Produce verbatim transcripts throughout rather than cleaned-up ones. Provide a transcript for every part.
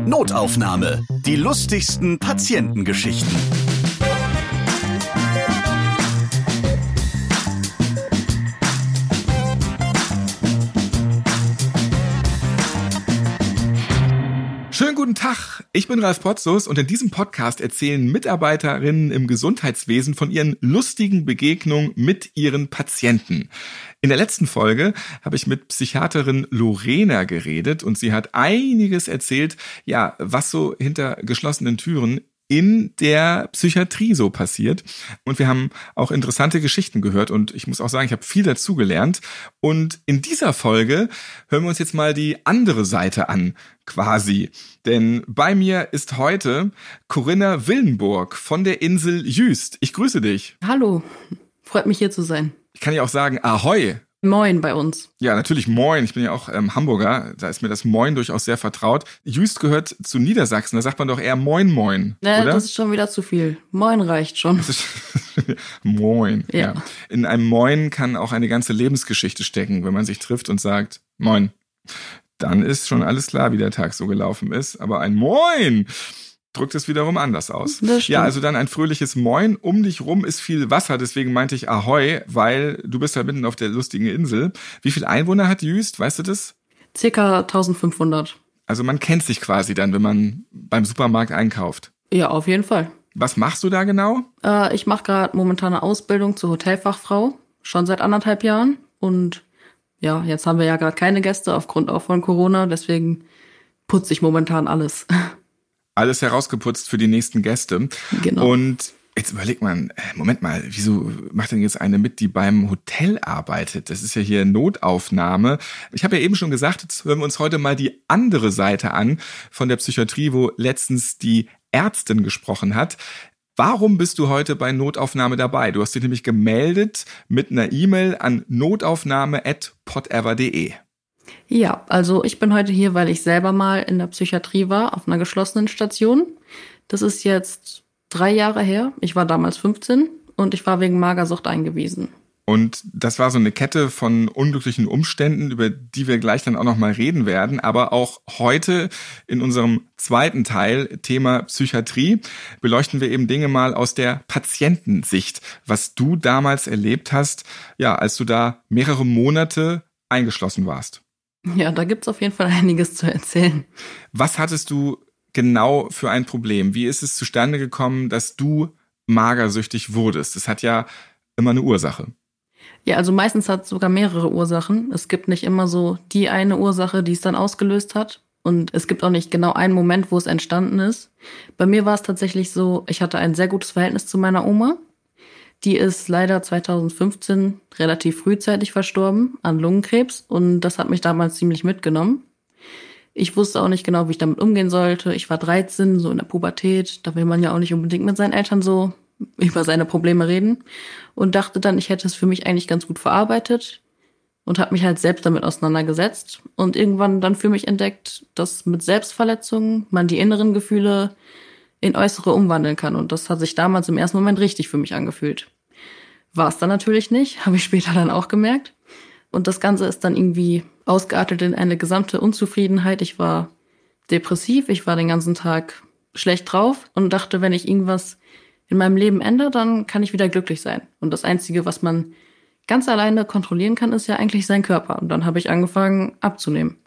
Notaufnahme. Die lustigsten Patientengeschichten. Schönen guten Tag, ich bin Ralf Potzus und in diesem Podcast erzählen Mitarbeiterinnen im Gesundheitswesen von ihren lustigen Begegnungen mit ihren Patienten. In der letzten Folge habe ich mit Psychiaterin Lorena geredet und sie hat einiges erzählt, ja, was so hinter geschlossenen Türen in der Psychiatrie so passiert. Und wir haben auch interessante Geschichten gehört und ich muss auch sagen, ich habe viel dazugelernt. Und in dieser Folge hören wir uns jetzt mal die andere Seite an, quasi. Denn bei mir ist heute Corinna Willenburg von der Insel Jüst. Ich grüße dich. Hallo, freut mich hier zu sein. Ich kann ja auch sagen, Ahoi. Moin bei uns. Ja, natürlich Moin. Ich bin ja auch ähm, Hamburger. Da ist mir das Moin durchaus sehr vertraut. Jüst gehört zu Niedersachsen. Da sagt man doch eher Moin Moin, Ja, oder? Das ist schon wieder zu viel. Moin reicht schon. Das ist Moin, ja. Ja. In einem Moin kann auch eine ganze Lebensgeschichte stecken, wenn man sich trifft und sagt Moin. Dann ist schon alles klar, wie der Tag so gelaufen ist. Aber ein Moin drückt es wiederum anders aus. Das stimmt. Ja, also dann ein fröhliches Moin. Um dich rum ist viel Wasser, deswegen meinte ich Ahoi, weil du bist ja mitten auf der lustigen Insel. Wie viele Einwohner hat Jüst, weißt du das? Circa eintausendfünfhundert. Also man kennt sich quasi dann, wenn man beim Supermarkt einkauft. Ja, auf jeden Fall. Was machst du da genau? Äh, ich mache gerade momentan eine Ausbildung zur Hotelfachfrau. Schon seit anderthalb Jahren. Und ja, jetzt haben wir ja gerade keine Gäste aufgrund auch von Corona. Deswegen putze ich momentan alles. Alles herausgeputzt für die nächsten Gäste. Genau. Und jetzt überlegt man, Moment mal, wieso macht denn jetzt eine mit, die beim Hotel arbeitet? Das ist ja hier Notaufnahme. Ich habe ja eben schon gesagt, jetzt hören wir uns heute mal die andere Seite an von der Psychiatrie, wo letztens die Ärztin gesprochen hat. Warum bist du heute bei Notaufnahme dabei? Du hast dich nämlich gemeldet mit einer E-Mail an notaufnahme at podever punkt de. Ja, also ich bin heute hier, weil ich selber mal in der Psychiatrie war, auf einer geschlossenen Station. Das ist jetzt drei Jahre her. Ich war damals fünfzehn und ich war wegen Magersucht eingewiesen. Und das war so eine Kette von unglücklichen Umständen, über die wir gleich dann auch noch mal reden werden. Aber auch heute in unserem zweiten Teil, Thema Psychiatrie, beleuchten wir eben Dinge mal aus der Patientensicht, was du damals erlebt hast, ja, als du da mehrere Monate eingeschlossen warst. Ja, da gibt's auf jeden Fall einiges zu erzählen. Was hattest du genau für ein Problem? Wie ist es zustande gekommen, dass du magersüchtig wurdest? Das hat ja immer eine Ursache. Ja, also meistens hat es sogar mehrere Ursachen. Es gibt nicht immer so die eine Ursache, die es dann ausgelöst hat. Und es gibt auch nicht genau einen Moment, wo es entstanden ist. Bei mir war es tatsächlich so, ich hatte ein sehr gutes Verhältnis zu meiner Oma. Die ist leider zweitausendfünfzehn relativ frühzeitig verstorben an Lungenkrebs und das hat mich damals ziemlich mitgenommen. Ich wusste auch nicht genau, wie ich damit umgehen sollte. Ich war dreizehn, so in der Pubertät. Da will man ja auch nicht unbedingt mit seinen Eltern so über seine Probleme reden. Und dachte dann, ich hätte es für mich eigentlich ganz gut verarbeitet und habe mich halt selbst damit auseinandergesetzt. Und irgendwann dann für mich entdeckt, dass mit Selbstverletzungen man die inneren Gefühle in äußere umwandeln kann. Und das hat sich damals im ersten Moment richtig für mich angefühlt. War es dann natürlich nicht, habe ich später dann auch gemerkt. Und das Ganze ist dann irgendwie ausgeartet in eine gesamte Unzufriedenheit. Ich war depressiv, ich war den ganzen Tag schlecht drauf und dachte, wenn ich irgendwas in meinem Leben ändere, dann kann ich wieder glücklich sein. Und das Einzige, was man ganz alleine kontrollieren kann, ist ja eigentlich sein Körper. Und dann habe ich angefangen abzunehmen.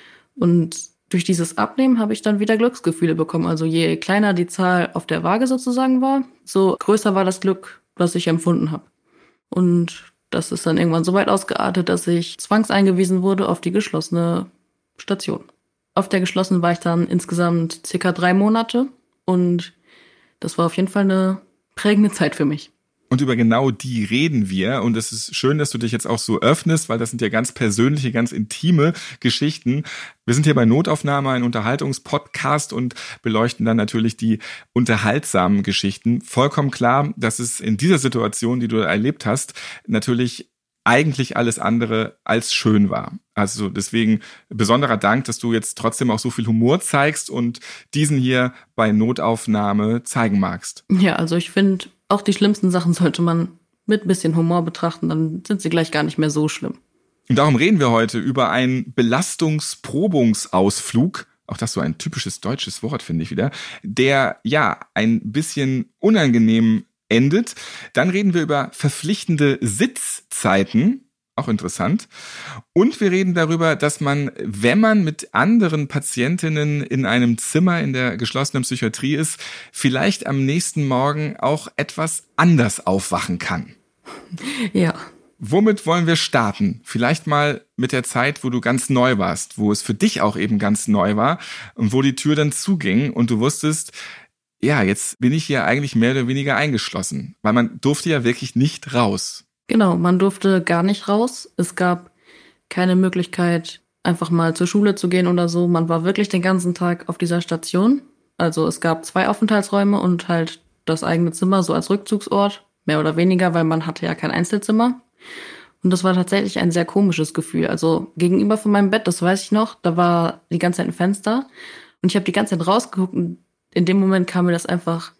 Und durch dieses Abnehmen habe ich dann wieder Glücksgefühle bekommen. Also je kleiner die Zahl auf der Waage sozusagen war, so größer war das Glück, was ich empfunden habe. Und das ist dann irgendwann so weit ausgeartet, dass ich zwangseingewiesen wurde auf die geschlossene Station. Auf der geschlossenen war ich dann insgesamt circa drei Monate und das war auf jeden Fall eine prägende Zeit für mich. Und über genau die reden wir. Und es ist schön, dass du dich jetzt auch so öffnest, weil das sind ja ganz persönliche, ganz intime Geschichten. Wir sind hier bei Notaufnahme, ein Unterhaltungspodcast und beleuchten dann natürlich die unterhaltsamen Geschichten. Vollkommen klar, dass es in dieser Situation, die du erlebt hast, natürlich eigentlich alles andere als schön war. Also deswegen besonderer Dank, dass du jetzt trotzdem auch so viel Humor zeigst und diesen hier bei Notaufnahme zeigen magst. Ja, also ich finde, auch die schlimmsten Sachen sollte man mit ein bisschen Humor betrachten, dann sind sie gleich gar nicht mehr so schlimm. Und darum reden wir heute über einen Belastungsprobungsausflug auch das so ein typisches deutsches Wort, finde ich wieder, der ja ein bisschen unangenehm endet. Dann reden wir über verpflichtende Sitzzeiten. Auch interessant. Und wir reden darüber, dass man, wenn man mit anderen Patientinnen in einem Zimmer in der geschlossenen Psychiatrie ist, vielleicht am nächsten Morgen auch etwas anders aufwachen kann. Ja. Womit wollen wir starten? Vielleicht mal mit der Zeit, wo du ganz neu warst, wo es für dich auch eben ganz neu war und wo die Tür dann zuging und du wusstest, ja, jetzt bin ich hier eigentlich mehr oder weniger eingeschlossen, weil man durfte ja wirklich nicht raus. Genau, man durfte gar nicht raus. Es gab keine Möglichkeit, einfach mal zur Schule zu gehen oder so. Man war wirklich den ganzen Tag auf dieser Station. Also es gab zwei Aufenthaltsräume und halt das eigene Zimmer so als Rückzugsort, mehr oder weniger, weil man hatte ja kein Einzelzimmer. Und das war tatsächlich ein sehr komisches Gefühl. Also gegenüber von meinem Bett, das weiß ich noch, da war die ganze Zeit ein Fenster und ich habe die ganze Zeit rausgeguckt und in dem Moment kam mir das einfach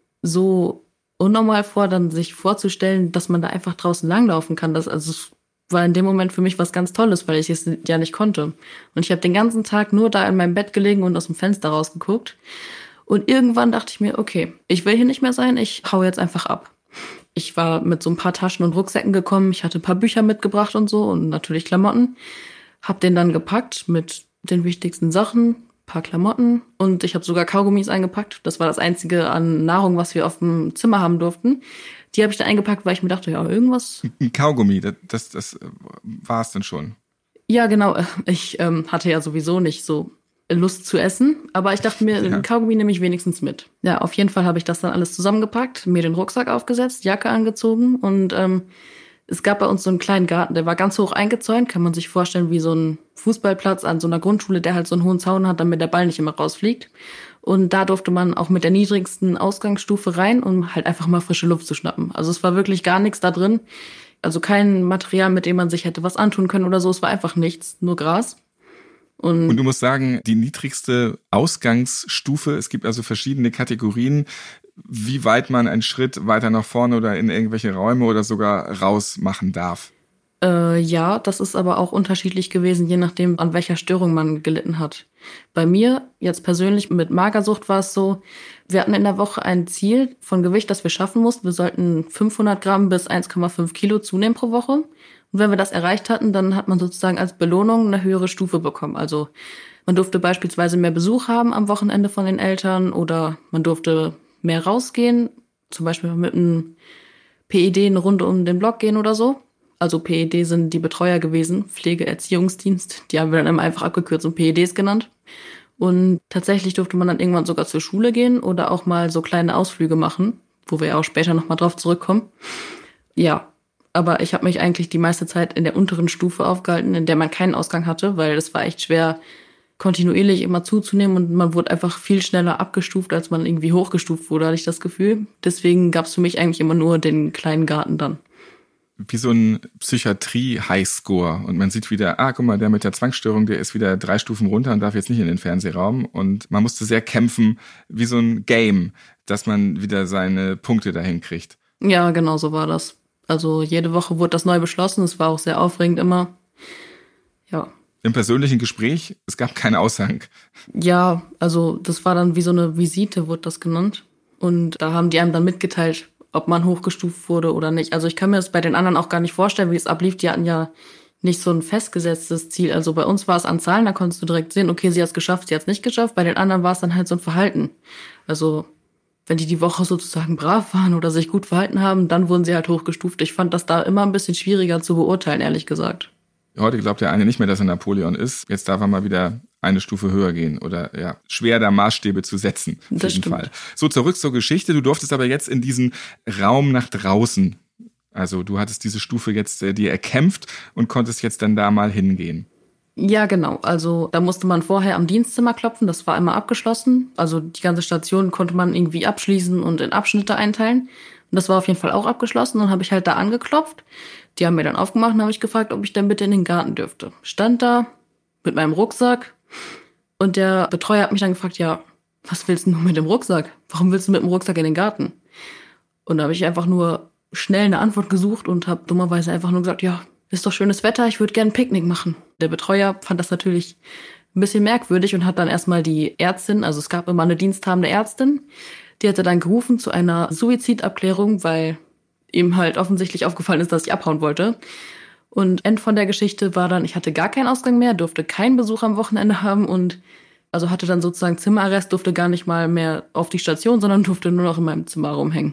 so unnormal vor, dann sich vorzustellen, dass man da einfach draußen langlaufen kann. Das also es war in dem Moment für mich was ganz Tolles, weil ich es ja nicht konnte. Und ich habe den ganzen Tag nur da in meinem Bett gelegen und aus dem Fenster rausgeguckt. Und irgendwann dachte ich mir, okay, ich will hier nicht mehr sein, ich hau jetzt einfach ab. Ich war mit so ein paar Taschen und Rucksäcken gekommen, ich hatte ein paar Bücher mitgebracht und so und natürlich Klamotten. Hab den dann gepackt mit den wichtigsten Sachen, paar Klamotten und ich habe sogar Kaugummis eingepackt. Das war das Einzige an Nahrung, was wir auf dem Zimmer haben durften. Die habe ich dann eingepackt, weil ich mir dachte, ja, irgendwas. Ein Kaugummi, das, das, das war es dann schon. Ja, genau. Ich ähm, hatte ja sowieso nicht so Lust zu essen, aber ich dachte mir, ja. Ein Kaugummi nehme ich wenigstens mit. Ja, auf jeden Fall habe ich das dann alles zusammengepackt, mir den Rucksack aufgesetzt, Jacke angezogen und ähm, es gab bei uns so einen kleinen Garten, der war ganz hoch eingezäunt, kann man sich vorstellen wie so ein Fußballplatz an so einer Grundschule, der halt so einen hohen Zaun hat, damit der Ball nicht immer rausfliegt. Und da durfte man auch mit der niedrigsten Ausgangsstufe rein, um halt einfach mal frische Luft zu schnappen. Also es war wirklich gar nichts da drin. Also kein Material, mit dem man sich hätte was antun können oder so. Es war einfach nichts, nur Gras. Und, Und du musst sagen, die niedrigste Ausgangsstufe, es gibt also verschiedene Kategorien, wie weit man einen Schritt weiter nach vorne oder in irgendwelche Räume oder sogar raus machen darf. Äh, ja, das ist aber auch unterschiedlich gewesen, je nachdem, an welcher Störung man gelitten hat. Bei mir, jetzt persönlich mit Magersucht war es so, wir hatten in der Woche ein Ziel von Gewicht, das wir schaffen mussten. Wir sollten fünfhundert Gramm bis eins Komma fünf Kilo zunehmen pro Woche. Und wenn wir das erreicht hatten, dann hat man sozusagen als Belohnung eine höhere Stufe bekommen. Also man durfte beispielsweise mehr Besuch haben am Wochenende von den Eltern oder man durfte mehr rausgehen, zum Beispiel mit einem P E D eine Runde um den Block gehen oder so. Also P E D sind die Betreuer gewesen, Pflegeerziehungsdienst. Die haben wir dann immer einfach abgekürzt und P E Ds genannt. Und tatsächlich durfte man dann irgendwann sogar zur Schule gehen oder auch mal so kleine Ausflüge machen, wo wir ja auch später nochmal drauf zurückkommen. Ja, aber ich habe mich eigentlich die meiste Zeit in der unteren Stufe aufgehalten, in der man keinen Ausgang hatte, weil es war echt schwer, kontinuierlich immer zuzunehmen und man wurde einfach viel schneller abgestuft, als man irgendwie hochgestuft wurde, hatte ich das Gefühl. Deswegen gab es für mich eigentlich immer nur den kleinen Garten dann. Wie so ein Psychiatrie-Highscore und man sieht wieder, ah, guck mal, der mit der Zwangsstörung, der ist wieder drei Stufen runter und darf jetzt nicht in den Fernsehraum und man musste sehr kämpfen, wie so ein Game, dass man wieder seine Punkte dahin kriegt. Ja, genau so war das. Also jede Woche wurde das neu beschlossen, es war auch sehr aufregend immer. Ja. Im persönlichen Gespräch, es gab keinen Aushang. Ja, also das war dann wie so eine Visite, wurde das genannt. Und da haben die einem dann mitgeteilt, ob man hochgestuft wurde oder nicht. Also ich kann mir das bei den anderen auch gar nicht vorstellen, wie es ablief. Die hatten ja nicht so ein festgesetztes Ziel. Also bei uns war es an Zahlen, da konntest du direkt sehen, okay, sie hat es geschafft, sie hat es nicht geschafft. Bei den anderen war es dann halt so ein Verhalten. Also wenn die die Woche sozusagen brav waren oder sich gut verhalten haben, dann wurden sie halt hochgestuft. Ich fand das da immer ein bisschen schwieriger zu beurteilen, ehrlich gesagt. Heute glaubt der eine nicht mehr, dass er Napoleon ist. Jetzt darf er mal wieder eine Stufe höher gehen oder ja, schwer da Maßstäbe zu setzen. Auf das jeden stimmt. Fall. So, zurück zur Geschichte. Du durftest aber jetzt in diesen Raum nach draußen. Also du hattest diese Stufe jetzt äh, dir erkämpft und konntest jetzt dann da mal hingehen. Ja, genau. Also da musste man vorher am Dienstzimmer klopfen. Das war immer abgeschlossen. Also die ganze Station konnte man irgendwie abschließen und in Abschnitte einteilen. Und das war auf jeden Fall auch abgeschlossen. Dann habe ich halt da angeklopft. Die haben mir dann aufgemacht und habe ich gefragt, ob ich dann bitte in den Garten dürfte. Stand da mit meinem Rucksack und der Betreuer hat mich dann gefragt, ja, was willst du mit dem Rucksack? Warum willst du mit dem Rucksack in den Garten? Und da habe ich einfach nur schnell eine Antwort gesucht und habe dummerweise einfach nur gesagt, ja, ist doch schönes Wetter, ich würde gerne ein Picknick machen. Der Betreuer fand das natürlich ein bisschen merkwürdig und hat dann erstmal die Ärztin, also es gab immer eine diensthabende Ärztin, die hatte dann gerufen zu einer Suizidabklärung, weil ihm halt offensichtlich aufgefallen ist, dass ich abhauen wollte. Und End von der Geschichte war dann, ich hatte gar keinen Ausgang mehr, durfte keinen Besuch am Wochenende haben und also hatte dann sozusagen Zimmerarrest, durfte gar nicht mal mehr auf die Station, sondern durfte nur noch in meinem Zimmer rumhängen.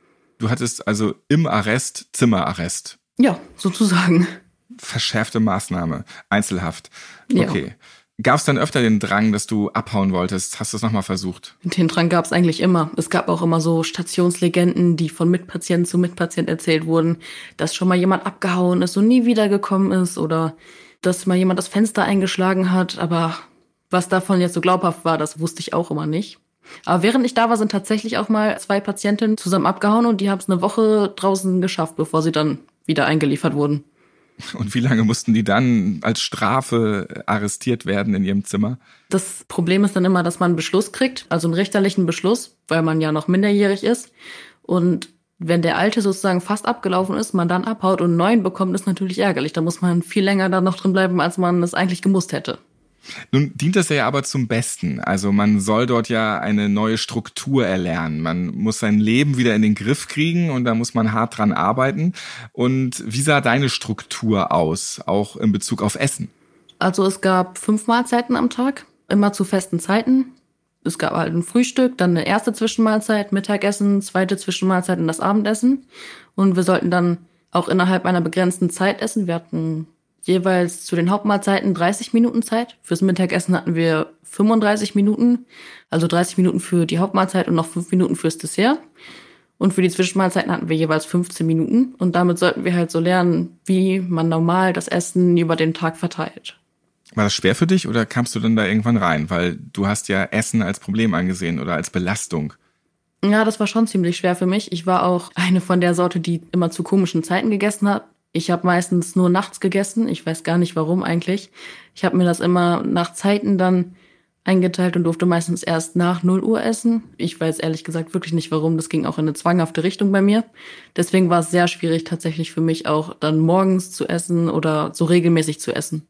Du hattest also im Arrest Zimmerarrest. Ja, sozusagen. Verschärfte Maßnahme, Einzelhaft. Ja. Okay. Gab es dann öfter den Drang, dass du abhauen wolltest? Hast du es nochmal versucht? Den Drang gab es eigentlich immer. Es gab auch immer so Stationslegenden, die von Mitpatient zu Mitpatient erzählt wurden, dass schon mal jemand abgehauen ist und nie wiedergekommen ist oder dass mal jemand das Fenster eingeschlagen hat. Aber was davon jetzt so glaubhaft war, das wusste ich auch immer nicht. Aber während ich da war, sind tatsächlich auch mal zwei Patientinnen zusammen abgehauen und die haben es eine Woche draußen geschafft, bevor sie dann wieder eingeliefert wurden. Und wie lange mussten die dann als Strafe arrestiert werden in ihrem Zimmer? Das Problem ist dann immer, dass man einen Beschluss kriegt, also einen richterlichen Beschluss, weil man ja noch minderjährig ist. Und wenn der alte sozusagen fast abgelaufen ist, man dann abhaut und einen neuen bekommt, ist natürlich ärgerlich. Da muss man viel länger da noch drin bleiben, als man es eigentlich gemusst hätte. Nun dient das ja aber zum Besten. Also man soll dort ja eine neue Struktur erlernen. Man muss sein Leben wieder in den Griff kriegen und da muss man hart dran arbeiten. Und wie sah deine Struktur aus, auch in Bezug auf Essen? Also es gab fünf Mahlzeiten am Tag, immer zu festen Zeiten. Es gab halt ein Frühstück, dann eine erste Zwischenmahlzeit, Mittagessen, zweite Zwischenmahlzeit und das Abendessen. Und wir sollten dann auch innerhalb einer begrenzten Zeit essen. Wir hatten jeweils zu den Hauptmahlzeiten dreißig Minuten Zeit. Fürs Mittagessen hatten wir fünfunddreißig Minuten, also dreißig Minuten für die Hauptmahlzeit und noch fünf Minuten fürs Dessert. Und für die Zwischenmahlzeiten hatten wir jeweils fünfzehn Minuten. Und damit sollten wir halt so lernen, wie man normal das Essen über den Tag verteilt. War das schwer für dich oder kamst du dann da irgendwann rein? Weil du hast ja Essen als Problem angesehen oder als Belastung. Ja, das war schon ziemlich schwer für mich. Ich war auch eine von der Sorte, die immer zu komischen Zeiten gegessen hat. Ich habe meistens nur nachts gegessen. Ich weiß gar nicht, warum eigentlich. Ich habe mir das immer nach Zeiten dann eingeteilt und durfte meistens erst nach null Uhr essen. Ich weiß ehrlich gesagt wirklich nicht, warum. Das ging auch in eine zwanghafte Richtung bei mir. Deswegen war es sehr schwierig tatsächlich für mich auch dann morgens zu essen oder so regelmäßig zu essen.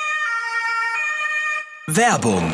Werbung.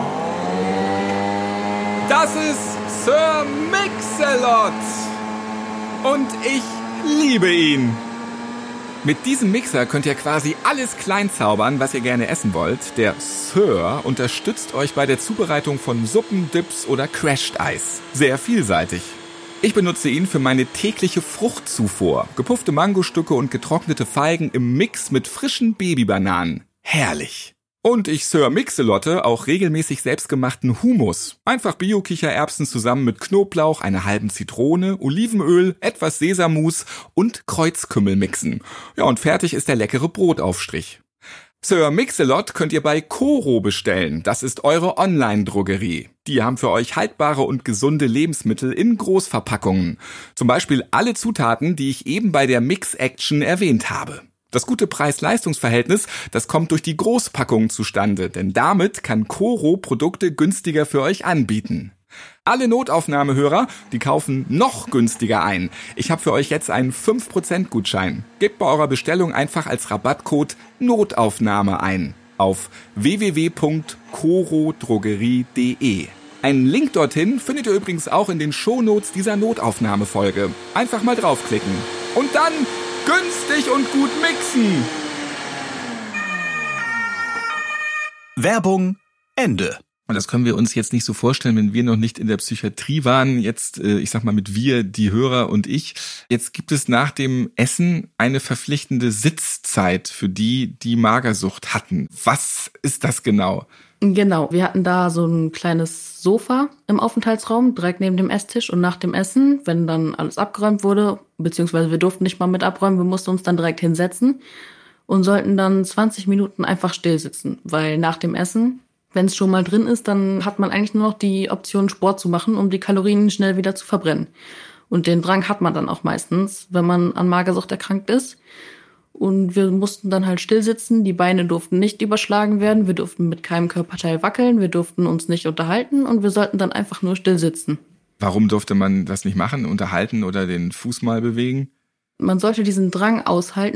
Das ist Sir Mix-a-Lot. Und ich liebe ihn. Mit diesem Mixer könnt ihr quasi alles klein zaubern, was ihr gerne essen wollt. Der Sir unterstützt euch bei der Zubereitung von Suppen, Dips oder Crashed Eis. Sehr vielseitig. Ich benutze ihn für meine tägliche Fruchtzufuhr. Gepuffte Mangostücke und getrocknete Feigen im Mix mit frischen Babybananen. Herrlich. Und ich Sir Mix-a-Lotte auch regelmäßig selbstgemachten Hummus. Einfach Bio-Kichererbsen zusammen mit Knoblauch, einer halben Zitrone, Olivenöl, etwas Sesammus und Kreuzkümmel mixen. Ja, und fertig ist der leckere Brotaufstrich. Sir Mix-a-Lot könnt ihr bei Koro bestellen. Das ist eure Online-Drogerie. Die haben für euch haltbare und gesunde Lebensmittel in Großverpackungen. Zum Beispiel alle Zutaten, die ich eben bei der Mix-Action erwähnt habe. Das gute Preis-Leistungs-Verhältnis, das kommt durch die Großpackung zustande, denn damit kann Koro Produkte günstiger für euch anbieten. Alle Notaufnahmehörer, die kaufen noch günstiger ein. Ich habe für euch jetzt einen fünf Prozent Gutschein. Gebt bei eurer Bestellung einfach als Rabattcode Notaufnahme ein auf w w w punkt koro drogerie punkt d e. Einen Link dorthin findet ihr übrigens auch in den Shownotes dieser Notaufnahmefolge. Einfach mal draufklicken. Und dann günstig und gut mixen. Werbung Ende. Und das können wir uns jetzt nicht so vorstellen, wenn wir noch nicht in der Psychiatrie waren. Jetzt, ich sag mal mit wir, die Hörer und ich. Jetzt gibt es nach dem Essen eine verpflichtende Sitzzeit für die, die Magersucht hatten. Was ist das genau? Genau, wir hatten da so ein kleines Sofa im Aufenthaltsraum, direkt neben dem Esstisch. Und nach dem Essen, wenn dann alles abgeräumt wurde, beziehungsweise wir durften nicht mal mit abräumen, wir mussten uns dann direkt hinsetzen und sollten dann zwanzig Minuten einfach still sitzen. Weil nach dem Essen, wenn es schon mal drin ist, dann hat man eigentlich nur noch die Option, Sport zu machen, um die Kalorien schnell wieder zu verbrennen. Und den Drang hat man dann auch meistens, wenn man an Magersucht erkrankt ist. Und wir mussten dann halt still sitzen, die Beine durften nicht überschlagen werden, wir durften mit keinem Körperteil wackeln, wir durften uns nicht unterhalten und wir sollten dann einfach nur still sitzen. Warum durfte man das nicht machen, unterhalten oder den Fuß mal bewegen? Man sollte diesen Drang aushalten,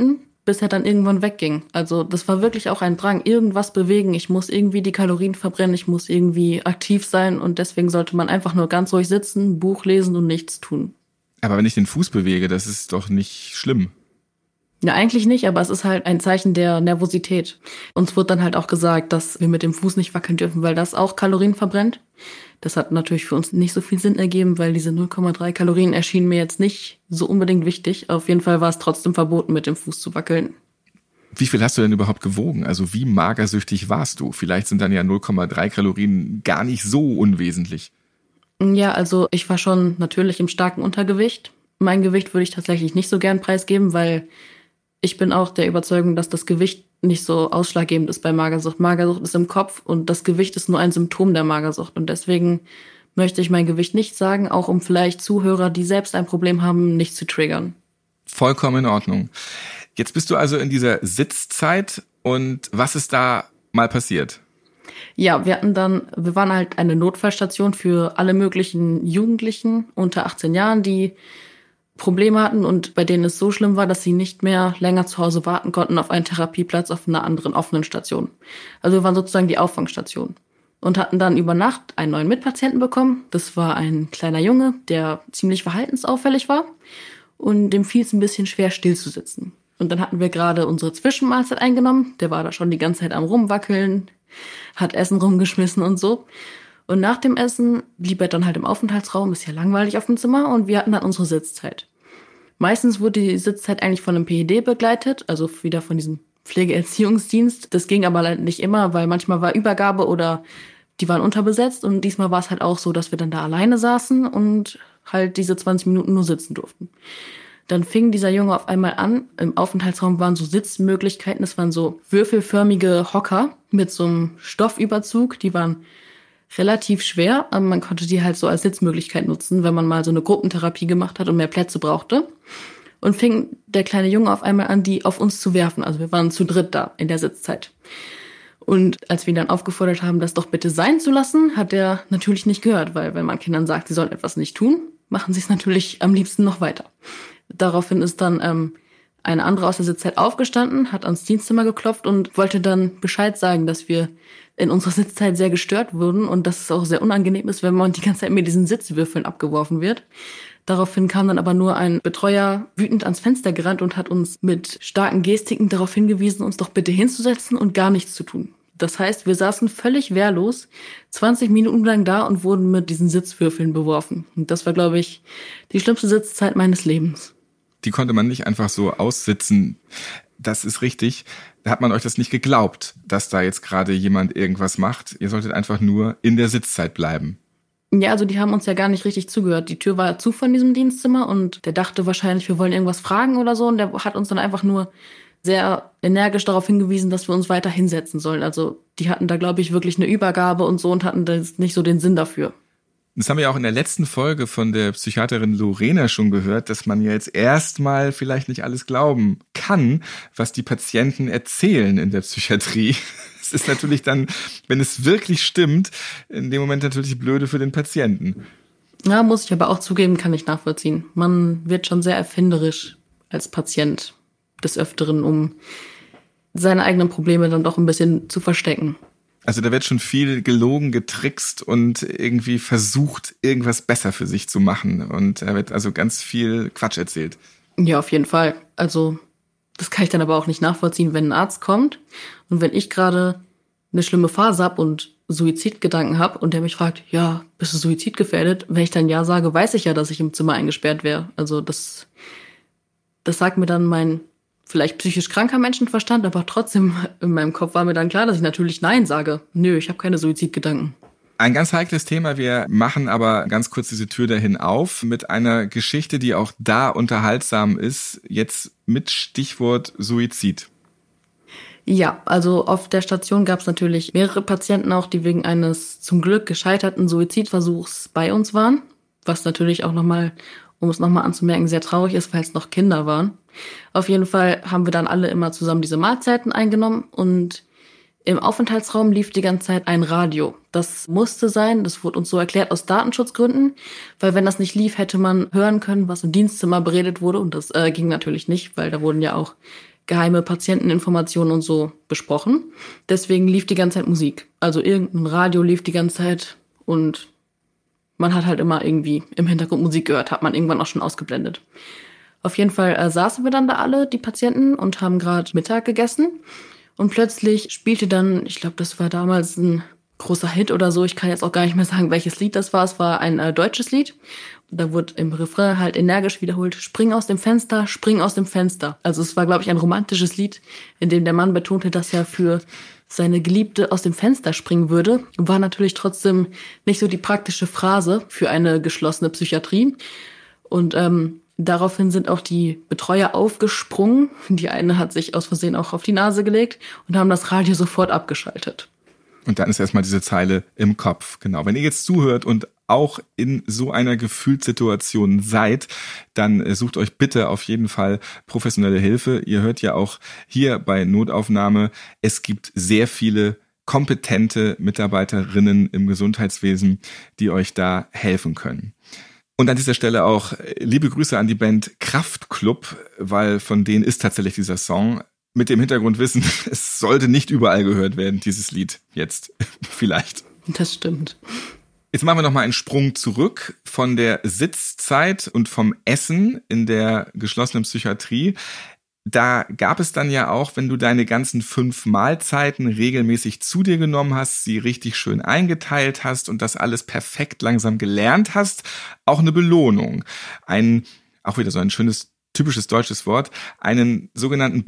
bis er dann irgendwann wegging. Also das war wirklich auch ein Drang, irgendwas bewegen. Ich muss irgendwie die Kalorien verbrennen, ich muss irgendwie aktiv sein und deswegen sollte man einfach nur ganz ruhig sitzen, ein Buch lesen und nichts tun. Aber wenn ich den Fuß bewege, das ist doch nicht schlimm. Ja, eigentlich nicht, aber es ist halt ein Zeichen der Nervosität. Uns wurde dann halt auch gesagt, dass wir mit dem Fuß nicht wackeln dürfen, weil das auch Kalorien verbrennt. Das hat natürlich für uns nicht so viel Sinn ergeben, weil diese null Komma drei Kalorien erschienen mir jetzt nicht so unbedingt wichtig. Auf jeden Fall war es trotzdem verboten, mit dem Fuß zu wackeln. Wie viel hast du denn überhaupt gewogen? Also wie magersüchtig warst du? Vielleicht sind dann ja null Komma drei Kalorien gar nicht so unwesentlich. Ja, also ich war schon natürlich im starken Untergewicht. Mein Gewicht würde ich tatsächlich nicht so gern preisgeben, weil ich bin auch der Überzeugung, dass das Gewicht nicht so ausschlaggebend ist bei Magersucht. Magersucht ist im Kopf und das Gewicht ist nur ein Symptom der Magersucht. Und deswegen möchte ich mein Gewicht nicht sagen, auch um vielleicht Zuhörer, die selbst ein Problem haben, nicht zu triggern. Vollkommen in Ordnung. Jetzt bist du also in dieser Sitzzeit und was ist da mal passiert? Ja, wir hatten dann, wir waren halt eine Notfallstation für alle möglichen Jugendlichen unter achtzehn Jahren, die Probleme hatten und bei denen es so schlimm war, dass sie nicht mehr länger zu Hause warten konnten auf einen Therapieplatz auf einer anderen offenen Station. Also wir waren sozusagen die Auffangstation und hatten dann über Nacht einen neuen Mitpatienten bekommen. Das war ein kleiner Junge, der ziemlich verhaltensauffällig war und dem fiel es ein bisschen schwer, still zu sitzen. Und dann hatten wir gerade unsere Zwischenmahlzeit eingenommen. Der war da schon die ganze Zeit am Rumwackeln, hat Essen rumgeschmissen und so. Und nach dem Essen blieb er dann halt im Aufenthaltsraum, ist ja langweilig auf dem Zimmer und wir hatten dann unsere Sitzzeit. Meistens wurde die Sitzzeit eigentlich von einem P E D begleitet, also wieder von diesem Pflegeerziehungsdienst. Das ging aber halt nicht immer, weil manchmal war Übergabe oder die waren unterbesetzt und diesmal war es halt auch so, dass wir dann da alleine saßen und halt diese zwanzig Minuten nur sitzen durften. Dann fing dieser Junge auf einmal an, im Aufenthaltsraum waren so Sitzmöglichkeiten, das waren so würfelförmige Hocker mit so einem Stoffüberzug, die waren relativ schwer, aber man konnte die halt so als Sitzmöglichkeit nutzen, wenn man mal so eine Gruppentherapie gemacht hat und mehr Plätze brauchte. Und fing der kleine Junge auf einmal an, die auf uns zu werfen. Also wir waren zu dritt da in der Sitzzeit. Und als wir ihn dann aufgefordert haben, das doch bitte sein zu lassen, hat er natürlich nicht gehört, weil wenn man Kindern sagt, sie sollen etwas nicht tun, machen sie es natürlich am liebsten noch weiter. Daraufhin ist dann ähm, eine andere aus der Sitzzeit aufgestanden, hat ans Dienstzimmer geklopft und wollte dann Bescheid sagen, dass wir in unserer Sitzzeit sehr gestört wurden und dass es auch sehr unangenehm ist, wenn man die ganze Zeit mit diesen Sitzwürfeln abgeworfen wird. Daraufhin kam dann aber nur ein Betreuer wütend ans Fenster gerannt und hat uns mit starken Gestiken darauf hingewiesen, uns doch bitte hinzusetzen und gar nichts zu tun. Das heißt, wir saßen völlig wehrlos, zwanzig Minuten lang da und wurden mit diesen Sitzwürfeln beworfen. Und das war, glaube ich, die schlimmste Sitzzeit meines Lebens. Die konnte man nicht einfach so aussitzen. Das ist richtig. Da hat man euch das nicht geglaubt, dass da jetzt gerade jemand irgendwas macht. Ihr solltet einfach nur in der Sitzzeit bleiben. Ja, also die haben uns ja gar nicht richtig zugehört. Die Tür war zu von diesem Dienstzimmer und der dachte wahrscheinlich, wir wollen irgendwas fragen oder so. Und der hat uns dann einfach nur sehr energisch darauf hingewiesen, dass wir uns weiter hinsetzen sollen. Also die hatten da, glaube ich, wirklich eine Übergabe und so und hatten da nicht so den Sinn dafür. Das haben wir ja auch in der letzten Folge von der Psychiaterin Lorena schon gehört, dass man ja jetzt erstmal vielleicht nicht alles glauben kann, was die Patienten erzählen in der Psychiatrie. Es ist natürlich dann, wenn es wirklich stimmt, in dem Moment natürlich blöde für den Patienten. Ja, muss ich aber auch zugeben, kann ich nachvollziehen. Man wird schon sehr erfinderisch als Patient des Öfteren, um seine eigenen Probleme dann doch ein bisschen zu verstecken. Also da wird schon viel gelogen, getrickst und irgendwie versucht, irgendwas besser für sich zu machen. Und da wird also ganz viel Quatsch erzählt. Ja, auf jeden Fall. Also das kann ich dann aber auch nicht nachvollziehen, wenn ein Arzt kommt und wenn ich gerade eine schlimme Phase habe und Suizidgedanken habe und der mich fragt, ja, bist du suizidgefährdet? Wenn ich dann ja sage, weiß ich ja, dass ich im Zimmer eingesperrt wäre. Also das, das sagt mir dann mein vielleicht psychisch kranker Menschenverstand, aber trotzdem in meinem Kopf war mir dann klar, dass ich natürlich Nein sage. Nö, ich habe keine Suizidgedanken. Ein ganz heikles Thema. Wir machen aber ganz kurz diese Tür dahin auf mit einer Geschichte, die auch da unterhaltsam ist. Jetzt mit Stichwort Suizid. Ja, also auf der Station gab es natürlich mehrere Patienten auch, die wegen eines zum Glück gescheiterten Suizidversuchs bei uns waren. Was natürlich auch nochmal, um es nochmal anzumerken, sehr traurig ist, weil es noch Kinder waren. Auf jeden Fall haben wir dann alle immer zusammen diese Mahlzeiten eingenommen und im Aufenthaltsraum lief die ganze Zeit ein Radio. Das musste sein, das wurde uns so erklärt aus Datenschutzgründen, weil wenn das nicht lief, hätte man hören können, was im Dienstzimmer beredet wurde und das äh, ging natürlich nicht, weil da wurden ja auch geheime Patienteninformationen und so besprochen. Deswegen lief die ganze Zeit Musik. Also irgendein Radio lief die ganze Zeit und man hat halt immer irgendwie im Hintergrund Musik gehört, hat man irgendwann auch schon ausgeblendet. Auf jeden Fall äh, saßen wir dann da alle, die Patienten, und haben gerade Mittag gegessen. Und plötzlich spielte dann, ich glaube, das war damals ein großer Hit oder so. Ich kann jetzt auch gar nicht mehr sagen, welches Lied das war. Es war ein äh, deutsches Lied. Da wurde im Refrain halt energisch wiederholt, spring aus dem Fenster, spring aus dem Fenster. Also es war, glaube ich, ein romantisches Lied, in dem der Mann betonte, dass er für seine Geliebte aus dem Fenster springen würde. War natürlich trotzdem nicht so die praktische Phrase für eine geschlossene Psychiatrie. Und ähm, daraufhin sind auch die Betreuer aufgesprungen. Die eine hat sich aus Versehen auch auf die Nase gelegt und haben das Radio sofort abgeschaltet. Und dann ist erstmal diese Zeile im Kopf. Genau. Wenn ihr jetzt zuhört und auch in so einer Gefühlssituation seid, dann sucht euch bitte auf jeden Fall professionelle Hilfe. Ihr hört ja auch hier bei Notaufnahme, es gibt sehr viele kompetente Mitarbeiterinnen im Gesundheitswesen, die euch da helfen können. Und an dieser Stelle auch liebe Grüße an die Band Kraftklub, weil von denen ist tatsächlich dieser Song. Mit dem Hintergrundwissen, es sollte nicht überall gehört werden, dieses Lied jetzt vielleicht. Das stimmt. Jetzt machen wir nochmal einen Sprung zurück von der Sitzzeit und vom Essen in der geschlossenen Psychiatrie. Da gab es dann ja auch, wenn du deine ganzen fünf Mahlzeiten regelmäßig zu dir genommen hast, sie richtig schön eingeteilt hast und das alles perfekt langsam gelernt hast, auch eine Belohnung. Ein, auch wieder so ein schönes typisches deutsches Wort, einen sogenannten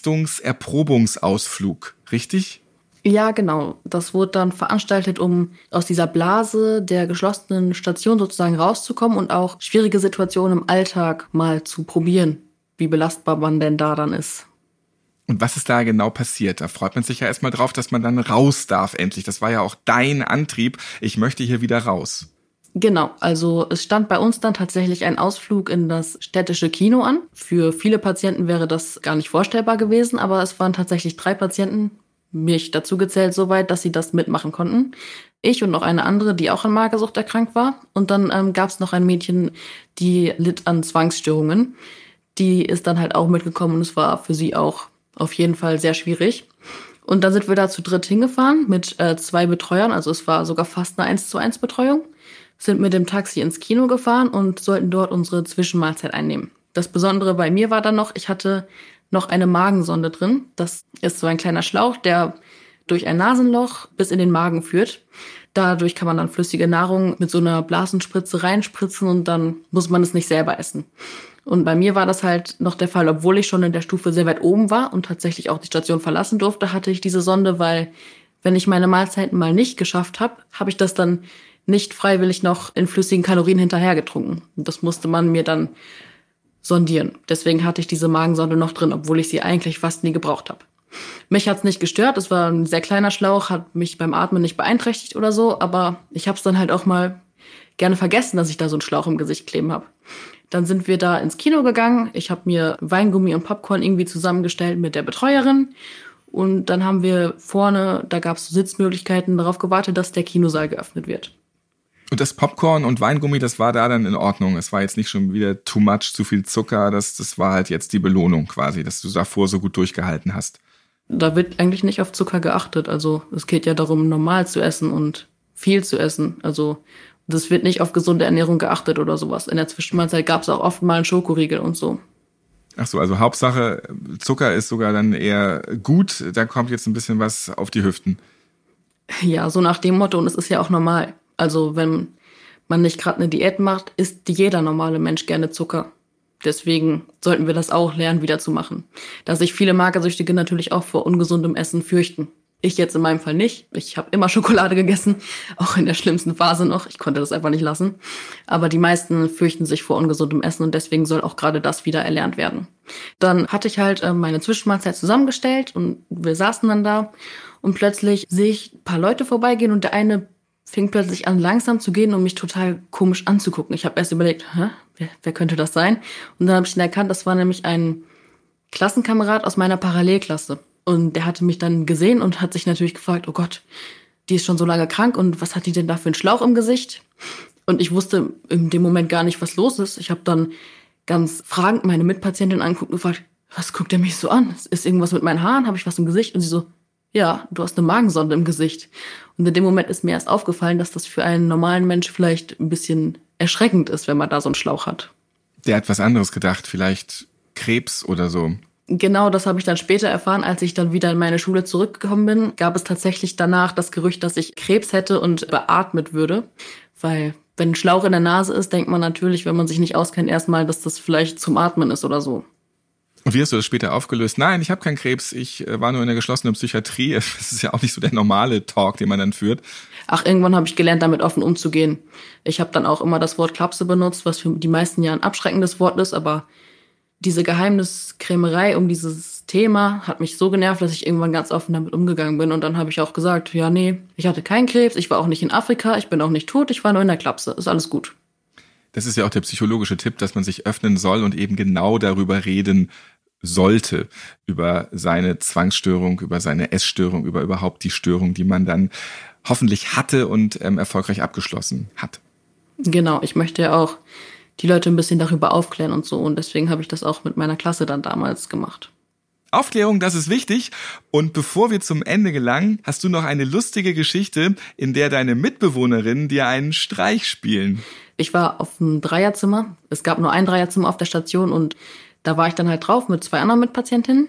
Belastungserprobungsausflug, richtig? Ja, genau. Das wurde dann veranstaltet, um aus dieser Blase der geschlossenen Station sozusagen rauszukommen und auch schwierige Situationen im Alltag mal zu probieren, wie belastbar man denn da dann ist. Und was ist da genau passiert? Da freut man sich ja erstmal drauf, dass man dann raus darf endlich. Das war ja auch dein Antrieb. Ich möchte hier wieder raus. Genau, also es stand bei uns dann tatsächlich ein Ausflug in das städtische Kino an. Für viele Patienten wäre das gar nicht vorstellbar gewesen, aber es waren tatsächlich drei Patienten, mich dazu gezählt, soweit, dass sie das mitmachen konnten. Ich und noch eine andere, die auch an Magersucht erkrankt war. Und dann ähm, gab es noch ein Mädchen, die litt an Zwangsstörungen. Die ist dann halt auch mitgekommen und es war für sie auch auf jeden Fall sehr schwierig. Und dann sind wir da zu dritt hingefahren mit äh, zwei Betreuern. Also es war sogar fast eine eins zu eins Betreuung. Sind mit dem Taxi ins Kino gefahren und sollten dort unsere Zwischenmahlzeit einnehmen. Das Besondere bei mir war dann noch, ich hatte noch eine Magensonde drin. Das ist so ein kleiner Schlauch, der durch ein Nasenloch bis in den Magen führt. Dadurch kann man dann flüssige Nahrung mit so einer Blasenspritze reinspritzen und dann muss man es nicht selber essen. Und bei mir war das halt noch der Fall, obwohl ich schon in der Stufe sehr weit oben war und tatsächlich auch die Station verlassen durfte, hatte ich diese Sonde, weil wenn ich meine Mahlzeiten mal nicht geschafft habe, habe ich das dann nicht freiwillig noch in flüssigen Kalorien hinterher getrunken. Das musste man mir dann sondieren. Deswegen hatte ich diese Magensonde noch drin, obwohl ich sie eigentlich fast nie gebraucht habe. Mich hat's nicht gestört, es war ein sehr kleiner Schlauch, hat mich beim Atmen nicht beeinträchtigt oder so, aber ich habe es dann halt auch mal gerne vergessen, dass ich da so einen Schlauch im Gesicht kleben habe. Dann sind wir da ins Kino gegangen, ich habe mir Weingummi und Popcorn irgendwie zusammengestellt mit der Betreuerin und dann haben wir vorne, da gab es Sitzmöglichkeiten, darauf gewartet, dass der Kinosaal geöffnet wird. Und das Popcorn und Weingummi, das war da dann in Ordnung. Es war jetzt nicht schon wieder too much, zu viel Zucker. Das, das war halt jetzt die Belohnung quasi, dass du davor so gut durchgehalten hast. Da wird eigentlich nicht auf Zucker geachtet. Also es geht ja darum, normal zu essen und viel zu essen. Also das wird nicht auf gesunde Ernährung geachtet oder sowas. In der Zwischenmahlzeit gab es auch oft mal einen Schokoriegel und so. Ach so, also Hauptsache Zucker ist sogar dann eher gut. Da kommt jetzt ein bisschen was auf die Hüften. Ja, so nach dem Motto. Und es ist ja auch normal. Also wenn man nicht gerade eine Diät macht, isst jeder normale Mensch gerne Zucker. Deswegen sollten wir das auch lernen, wieder zu machen. Da sich viele Magersüchtige natürlich auch vor ungesundem Essen fürchten. Ich jetzt in meinem Fall nicht. Ich habe immer Schokolade gegessen, auch in der schlimmsten Phase noch. Ich konnte das einfach nicht lassen. Aber die meisten fürchten sich vor ungesundem Essen und deswegen soll auch gerade das wieder erlernt werden. Dann hatte ich halt meine Zwischenmahlzeit zusammengestellt und wir saßen dann da und plötzlich sehe ich ein paar Leute vorbeigehen und der eine fing plötzlich an, langsam zu gehen und mich total komisch anzugucken. Ich habe erst überlegt, hä, wer, wer könnte das sein? Und dann habe ich ihn erkannt, das war nämlich ein Klassenkamerad aus meiner Parallelklasse. Und der hatte mich dann gesehen und hat sich natürlich gefragt, oh Gott, die ist schon so lange krank und was hat die denn da für einen Schlauch im Gesicht? Und ich wusste in dem Moment gar nicht, was los ist. Ich habe dann ganz fragend meine Mitpatientin angeguckt und gefragt, was guckt er mich so an? Ist irgendwas mit meinen Haaren? Habe ich was im Gesicht? Und sie so, ja, du hast eine Magensonde im Gesicht. Und in dem Moment ist mir erst aufgefallen, dass das für einen normalen Mensch vielleicht ein bisschen erschreckend ist, wenn man da so einen Schlauch hat. Der hat was anderes gedacht, vielleicht Krebs oder so. Genau, das habe ich dann später erfahren, als ich dann wieder in meine Schule zurückgekommen bin. Gab es tatsächlich danach das Gerücht, dass ich Krebs hätte und beatmet würde. Weil wenn ein Schlauch in der Nase ist, denkt man natürlich, wenn man sich nicht auskennt, erstmal, dass das vielleicht zum Atmen ist oder so. Und wie hast du das später aufgelöst? Nein, ich habe keinen Krebs, ich war nur in der geschlossenen Psychiatrie. Das ist ja auch nicht so der normale Talk, den man dann führt. Ach, irgendwann habe ich gelernt, damit offen umzugehen. Ich habe dann auch immer das Wort Klapse benutzt, was für die meisten ja ein abschreckendes Wort ist, aber diese Geheimniskrämerei um dieses Thema hat mich so genervt, dass ich irgendwann ganz offen damit umgegangen bin. Und dann habe ich auch gesagt, ja, nee, ich hatte keinen Krebs, ich war auch nicht in Afrika, ich bin auch nicht tot, ich war nur in der Klapse, ist alles gut. Das ist ja auch der psychologische Tipp, dass man sich öffnen soll und eben genau darüber reden sollte, über seine Zwangsstörung, über seine Essstörung, über überhaupt die Störung, die man dann hoffentlich hatte und ähm, erfolgreich abgeschlossen hat. Genau, ich möchte ja auch die Leute ein bisschen darüber aufklären und so. Und deswegen habe ich das auch mit meiner Klasse dann damals gemacht. Aufklärung, das ist wichtig. Und bevor wir zum Ende gelangen, hast du noch eine lustige Geschichte, in der deine Mitbewohnerinnen dir einen Streich spielen. Ich war auf einem Dreierzimmer. Es gab nur ein Dreierzimmer auf der Station und da war ich dann halt drauf mit zwei anderen Mitpatientinnen.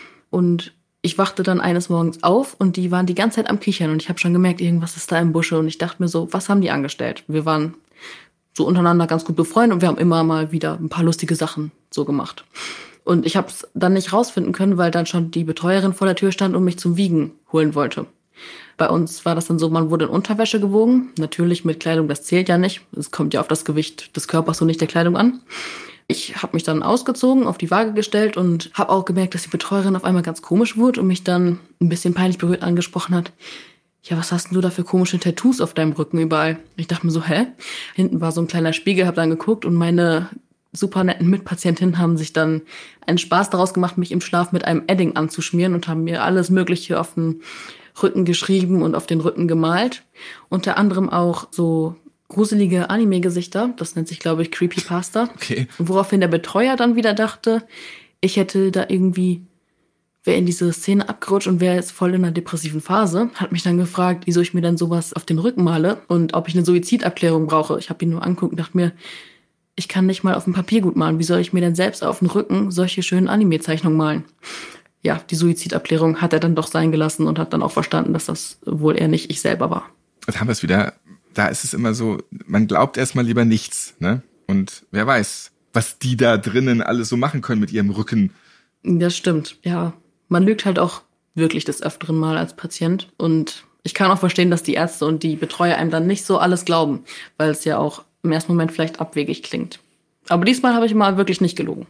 Und ich wachte dann eines Morgens auf und die waren die ganze Zeit am Kichern. Und ich habe schon gemerkt, irgendwas ist da im Busche. Und ich dachte mir so, was haben die angestellt? Wir waren so untereinander ganz gut befreundet und wir haben immer mal wieder ein paar lustige Sachen so gemacht. Und ich habe es dann nicht rausfinden können, weil dann schon die Betreuerin vor der Tür stand und mich zum Wiegen holen wollte. Bei uns war das dann so, man wurde in Unterwäsche gewogen. Natürlich mit Kleidung, das zählt ja nicht. Es kommt ja auf das Gewicht des Körpers und nicht der Kleidung an. Ich habe mich dann ausgezogen, auf die Waage gestellt und habe auch gemerkt, dass die Betreuerin auf einmal ganz komisch wurde und mich dann ein bisschen peinlich berührt angesprochen hat. Ja, was hast denn du da für komische Tattoos auf deinem Rücken überall? Ich dachte mir so, hä? Hinten war so ein kleiner Spiegel, hab dann geguckt und meine super netten Mitpatientinnen haben sich dann einen Spaß daraus gemacht, mich im Schlaf mit einem Edding anzuschmieren und haben mir alles Mögliche auf den Rücken geschrieben und auf den Rücken gemalt. Unter anderem auch so gruselige Anime-Gesichter, das nennt sich, glaube ich, Creepypasta. Okay. Woraufhin der Betreuer dann wieder dachte, ich hätte da irgendwie, wäre in diese Szene abgerutscht und wäre jetzt voll in einer depressiven Phase, hat mich dann gefragt, wieso ich mir dann sowas auf den Rücken male und ob ich eine Suizidabklärung brauche. Ich habe ihn nur angeguckt und dachte mir, ich kann nicht mal auf dem Papier gut malen. Wie soll ich mir denn selbst auf den Rücken solche schönen Anime-Zeichnungen malen? Ja, die Suizidabklärung hat er dann doch sein gelassen und hat dann auch verstanden, dass das wohl eher nicht ich selber war. Jetzt haben wir es wieder. Da ist es immer so, man glaubt erstmal lieber nichts, ne? Und wer weiß, was die da drinnen alles so machen können mit ihrem Rücken. Das stimmt, ja. Man lügt halt auch wirklich des Öfteren mal als Patient. Und ich kann auch verstehen, dass die Ärzte und die Betreuer einem dann nicht so alles glauben, weil es ja auch im ersten Moment vielleicht abwegig klingt. Aber diesmal habe ich mal wirklich nicht gelogen.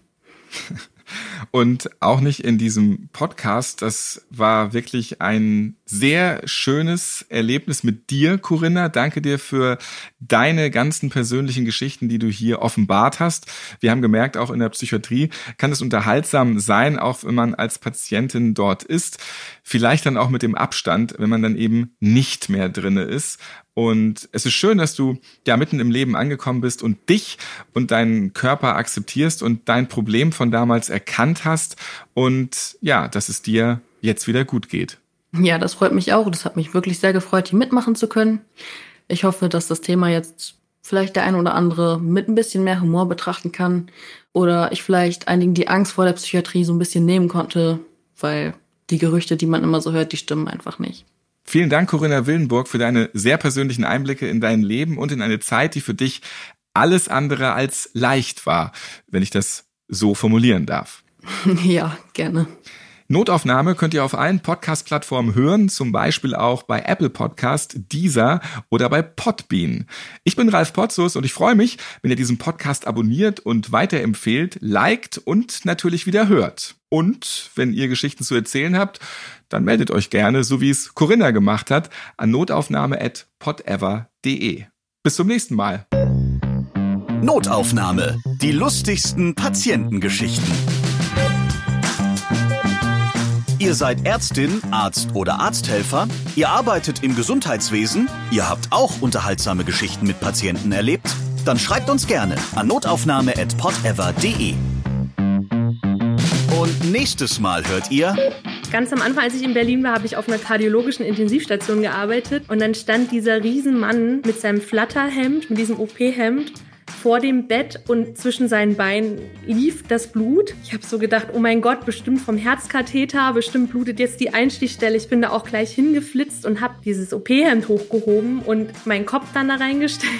Und auch nicht in diesem Podcast. Das war wirklich ein sehr schönes Erlebnis mit dir, Corinna. Danke dir für deine ganzen persönlichen Geschichten, die du hier offenbart hast. Wir haben gemerkt, auch in der Psychiatrie kann es unterhaltsam sein, auch wenn man als Patientin dort ist. Vielleicht dann auch mit dem Abstand, wenn man dann eben nicht mehr drinne ist. Und es ist schön, dass du ja mitten im Leben angekommen bist und dich und deinen Körper akzeptierst und dein Problem von damals erkannt hast und ja, dass es dir jetzt wieder gut geht. Ja, das freut mich auch. Das hat mich wirklich sehr gefreut, hier mitmachen zu können. Ich hoffe, dass das Thema jetzt vielleicht der eine oder andere mit ein bisschen mehr Humor betrachten kann oder ich vielleicht einigen die Angst vor der Psychiatrie so ein bisschen nehmen konnte, weil die Gerüchte, die man immer so hört, die stimmen einfach nicht. Vielen Dank, Corinna Willenburg, für deine sehr persönlichen Einblicke in dein Leben und in eine Zeit, die für dich alles andere als leicht war, wenn ich das so formulieren darf. Ja, gerne. Notaufnahme könnt ihr auf allen Podcast-Plattformen hören, zum Beispiel auch bei Apple Podcast, Deezer oder bei Podbean. Ich bin Ralf Potzus und ich freue mich, wenn ihr diesen Podcast abonniert und weiterempfehlt, liked und natürlich wieder hört. Und wenn ihr Geschichten zu erzählen habt, dann meldet euch gerne, so wie es Corinna gemacht hat, an notaufnahme at podever punkt de. Bis zum nächsten Mal. Notaufnahme. Die lustigsten Patientengeschichten. Ihr seid Ärztin, Arzt oder Arzthelfer, ihr arbeitet im Gesundheitswesen, ihr habt auch unterhaltsame Geschichten mit Patienten erlebt? Dann schreibt uns gerne an notaufnahme at podever punkt de. Und Nächstes Mal hört ihr... Ganz am Anfang, als ich in Berlin war, habe ich auf einer kardiologischen Intensivstation gearbeitet. Und dann stand dieser Riesenmann mit seinem Flatterhemd, mit diesem O P-Hemd vor dem Bett und zwischen seinen Beinen lief das Blut. Ich habe so gedacht, oh mein Gott, bestimmt vom Herzkatheter, bestimmt blutet jetzt die Einstichstelle. Ich bin da auch gleich hingeflitzt und habe dieses O P-Hemd hochgehoben und meinen Kopf dann da reingesteckt.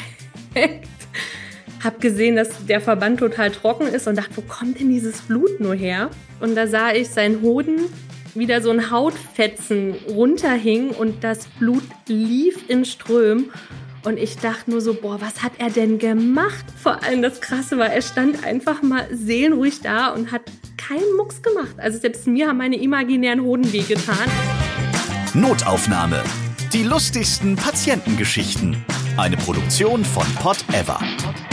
Hab gesehen, dass der Verband total trocken ist und dachte, wo kommt denn dieses Blut nur her? Und da sah ich seinen Hoden, wieder so ein Hautfetzen runterhing und das Blut lief in Strömen. Und ich dachte nur so, boah, was hat er denn gemacht? Vor allem das Krasse war, er stand einfach mal seelenruhig da und hat keinen Mucks gemacht. Also selbst mir haben meine imaginären Hoden wehgetan. Notaufnahme. Die lustigsten Patientengeschichten. Eine Produktion von Pod Ever.